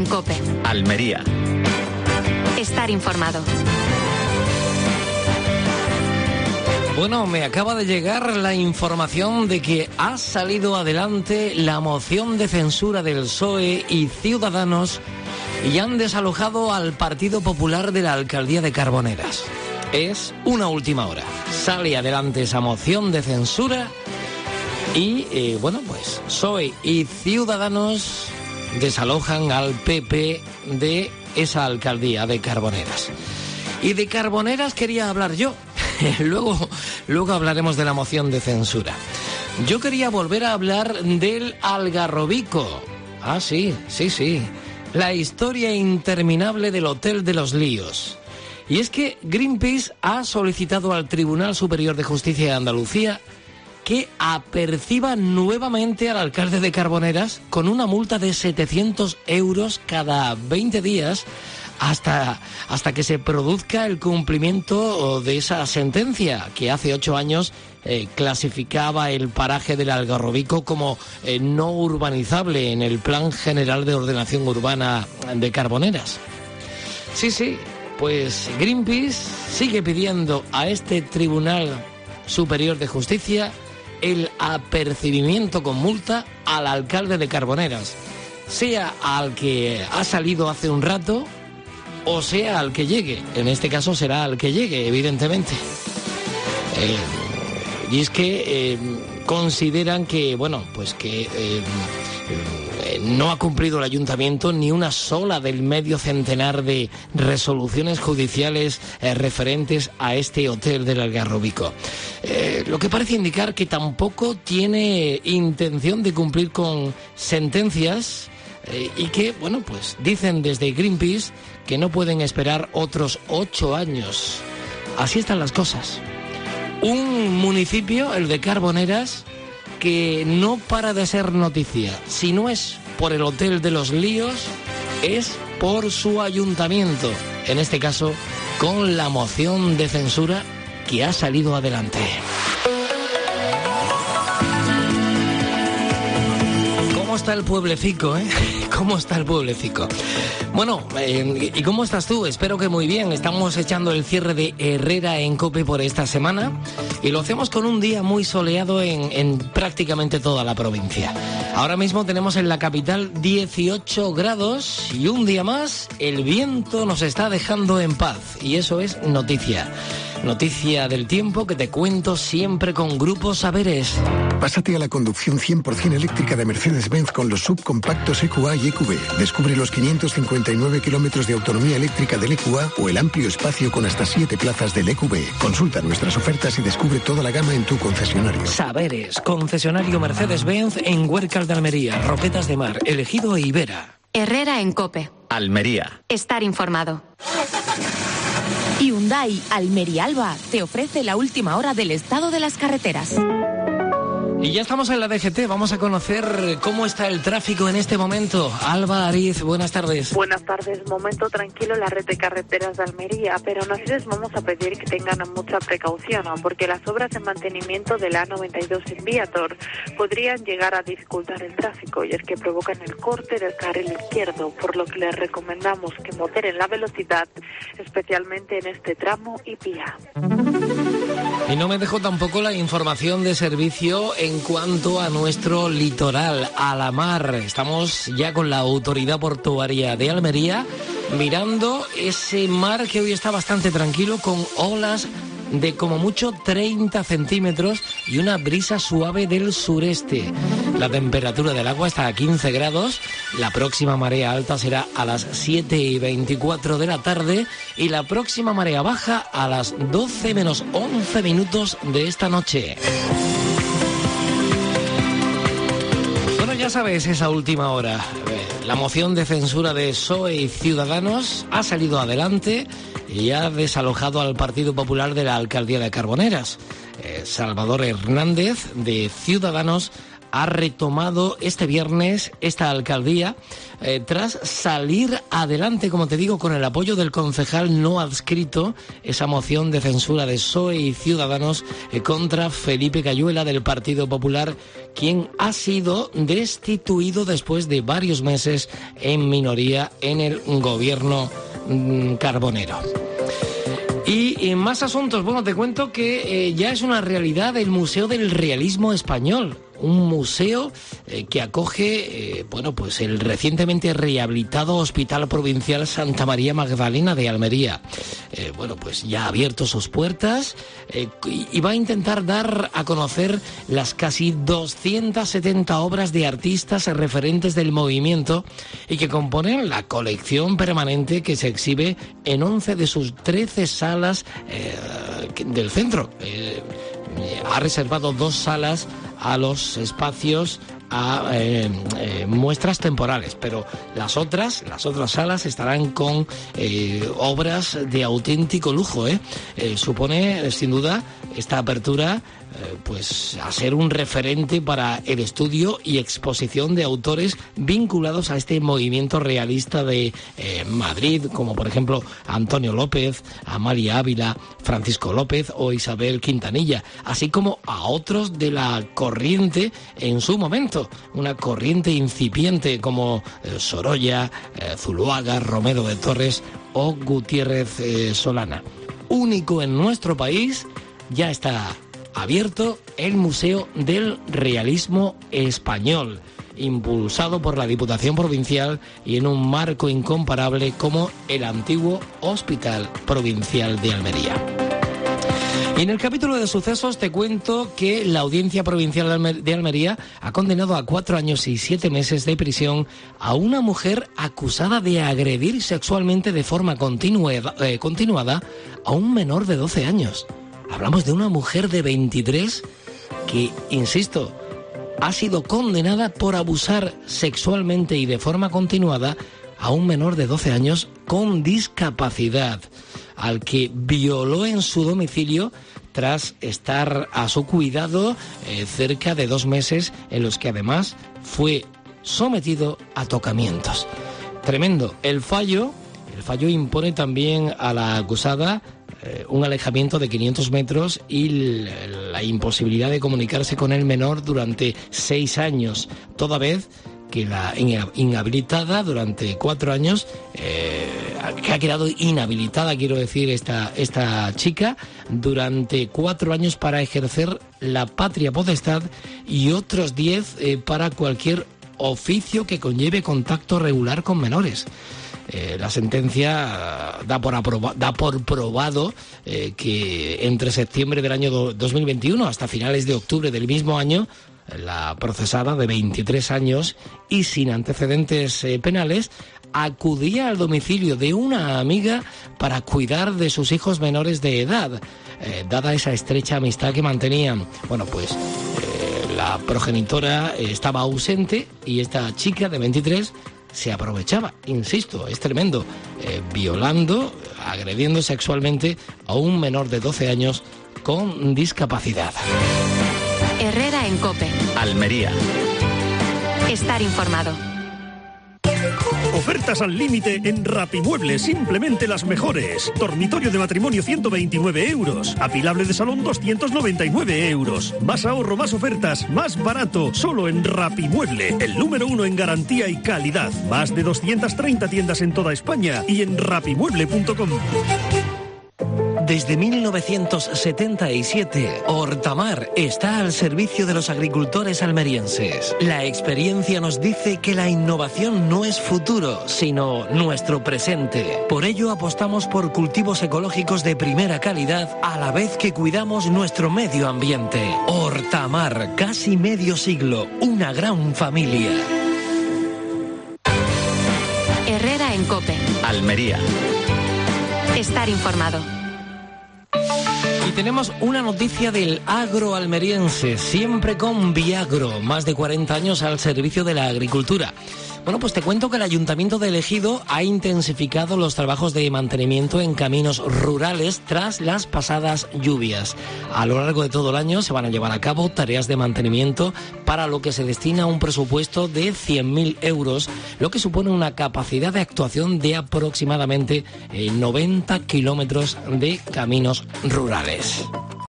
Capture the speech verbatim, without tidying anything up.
COPE. Almería. Estar informado. Bueno, me acaba de llegar la información de que ha salido adelante la moción de censura del P S O E y Ciudadanos y han desalojado al Partido Popular de la Alcaldía de Carboneras. Es una última hora. Sale adelante esa moción de censura y, eh, bueno, pues P S O E y Ciudadanos desalojan al P P de esa alcaldía de Carboneras. Y de Carboneras quería hablar yo. luego, luego hablaremos de la moción de censura. Yo quería volver a hablar del Algarrobico. Ah, sí, sí, sí. La historia interminable del Hotel de los Líos. Y es que Greenpeace ha solicitado al Tribunal Superior de Justicia de Andalucía que aperciba nuevamente al alcalde de Carboneras con una multa de setecientos euros cada veinte días hasta, hasta que se produzca el cumplimiento de esa sentencia que hace ocho años eh, clasificaba el paraje del Algarrobico como eh, no urbanizable en el Plan General de Ordenación Urbana de Carboneras. Sí, sí, pues Greenpeace sigue pidiendo a este Tribunal Superior de Justicia el apercibimiento con multa al alcalde de Carboneras, sea al que ha salido hace un rato o sea al que llegue. En este caso será al que llegue, evidentemente. Eh, y es que eh, consideran que, bueno, pues que eh, eh, no ha cumplido el ayuntamiento ni una sola del medio centenar de resoluciones judiciales eh, referentes a este hotel del Algarrobico. Eh, lo que parece indicar que tampoco tiene intención de cumplir con sentencias eh, y que, bueno, pues dicen desde Greenpeace que no pueden esperar otros ocho años. Así están las cosas. Un municipio, el de Carboneras, que no para de ser noticia. Si no es por el Hotel de los Líos, es por su ayuntamiento. En este caso, con la moción de censura que ha salido adelante. ¿Cómo está el pueblecico, eh? ¿Cómo está el pueblecico? Bueno, eh, ¿y cómo estás tú? Espero que muy bien. Estamos echando el cierre de Herrera en COPE por esta semana y lo hacemos con un día muy soleado en, en prácticamente toda la provincia. Ahora mismo tenemos en la capital dieciocho grados y un día más el viento nos está dejando en paz y eso es noticia. Noticia del tiempo que te cuento siempre con Grupo Saberes. Pásate a la conducción cien por ciento eléctrica de Mercedes-Benz con los subcompactos E Q A y E Q B. Descubre los quinientos cincuenta y nueve kilómetros de autonomía eléctrica del E Q A o el amplio espacio con hasta siete plazas del E Q B. Consulta nuestras ofertas y descubre toda la gama en tu concesionario. Saberes, concesionario Mercedes-Benz en Huércal de Almería, Roquetas de Mar, Elegido e Ibera. Herrera en COPE. Almería. Estar informado. Hyundai Almería Alba te ofrece la última hora del estado de las carreteras. Y ya estamos en la D G T, vamos a conocer cómo está el tráfico en este momento. Alba Ariz, buenas tardes. Buenas tardes, momento tranquilo en la red de carreteras de Almería, pero nosotros les vamos a pedir que tengan mucha precaución, ¿no? Porque las obras de mantenimiento de la A noventa y dos en Viator podrían llegar a dificultar el tráfico, y es que provocan el corte del carril izquierdo, por lo que les recomendamos que moderen la velocidad, especialmente en este tramo y vía. Y no me dejo tampoco la información de servicio en cuanto a nuestro litoral, a la mar. Estamos ya con la Autoridad Portuaria de Almería mirando ese mar que hoy está bastante tranquilo, con olas de como mucho treinta centímetros y una brisa suave del sureste. La temperatura del agua está a quince grados, la próxima marea alta será a las siete y veinticuatro de la tarde y la próxima marea baja a las doce menos once minutos de esta noche. Bueno, ya sabes, esa última hora. La moción de censura de P S O E y Ciudadanos ha salido adelante y ha desalojado al Partido Popular de la Alcaldía de Carboneras. Eh, Salvador Hernández, de Ciudadanos, ha retomado este viernes esta alcaldía eh, tras salir adelante, como te digo, con el apoyo del concejal no adscrito, esa moción de censura de P S O E y Ciudadanos eh, contra Felipe Cayuela del Partido Popular, quien ha sido destituido después de varios meses en minoría en el gobierno mmm, carbonero. Y en más asuntos, bueno, te cuento que eh, ya es una realidad el Museo del Realismo Español. Un museo eh, que acoge, eh, bueno, pues el recientemente rehabilitado Hospital Provincial Santa María Magdalena de Almería. Eh, bueno, pues ya ha abierto sus puertas eh, y va a intentar dar a conocer las casi doscientas setenta obras de artistas referentes del movimiento y que componen la colección permanente que se exhibe en once de sus trece salas eh, del centro. Eh, ha reservado dos salas a los espacios, a eh, eh, muestras temporales, pero las otras, las otras salas estarán con eh, obras de auténtico lujo. ¿eh? Eh, supone, sin duda, esta apertura eh, pues a ser un referente para el estudio y exposición de autores vinculados a este movimiento realista de eh, Madrid, como por ejemplo Antonio López, Amalia Ávila, Francisco López o Isabel Quintanilla, así como a otros de la corriente en su momento, una corriente incipiente como eh, Sorolla, eh, Zuluaga, Romero de Torres o Gutiérrez eh, Solana. Único en nuestro país, ya está abierto el Museo del Realismo Español, impulsado por la Diputación Provincial y en un marco incomparable como el antiguo Hospital Provincial de Almería. Y en el capítulo de sucesos te cuento que la Audiencia Provincial de Almería ha condenado a cuatro años y siete meses de prisión a una mujer acusada de agredir sexualmente de forma continuada, eh, continuada a un menor de doce años. Hablamos de una mujer de veintitrés que, insisto, ha sido condenada por abusar sexualmente y de forma continuada a un menor de doce años con discapacidad, al que violó en su domicilio tras estar a su cuidado eh, cerca de dos meses, en los que además fue sometido a tocamientos. Tremendo. El fallo, el fallo impone también a la acusada eh, un alejamiento de quinientos metros y l- la imposibilidad de comunicarse con el menor durante seis años, toda vez que la inhabilitada durante cuatro años, eh, que ha quedado inhabilitada, quiero decir, esta, esta chica, durante cuatro años para ejercer la patria potestad y otros diez eh, para cualquier oficio que conlleve contacto regular con menores. Eh, la sentencia da por, aproba, da por probado eh, que entre septiembre del año do, dos mil veintiuno hasta finales de octubre del mismo año, la procesada de veintitrés años y sin antecedentes eh, penales acudía al domicilio de una amiga para cuidar de sus hijos menores de edad, eh, dada esa estrecha amistad que mantenían. Bueno, pues eh, la progenitora eh, estaba ausente y esta chica de veintitrés se aprovechaba, insisto, es tremendo, eh, violando, agrediendo sexualmente a un menor de doce años con discapacidad. Herrera en COPE. Almería. Estar informado. Ofertas al límite en Rapimueble, simplemente las mejores. Dormitorio de matrimonio ciento veintinueve euros. Apilable de salón doscientos noventa y nueve euros. Más ahorro, más ofertas, más barato. Solo en Rapimueble, el número uno en garantía y calidad. Más de doscientas treinta tiendas en toda España y en rapimueble punto com. Desde mil novecientos setenta y siete, Hortamar está al servicio de los agricultores almerienses. La experiencia nos dice que la innovación no es futuro, sino nuestro presente. Por ello apostamos por cultivos ecológicos de primera calidad, a la vez que cuidamos nuestro medio ambiente. Hortamar, casi medio siglo, una gran familia. Herrera en COPE. Almería. Estar informado. Y tenemos una noticia del agro almeriense, siempre con Viagro, más de cuarenta años al servicio de la agricultura. Bueno, pues te cuento que el Ayuntamiento de Ejido ha intensificado los trabajos de mantenimiento en caminos rurales tras las pasadas lluvias. A lo largo de todo el año se van a llevar a cabo tareas de mantenimiento para lo que se destina un presupuesto de cien mil euros, lo que supone una capacidad de actuación de aproximadamente noventa kilómetros de caminos rurales.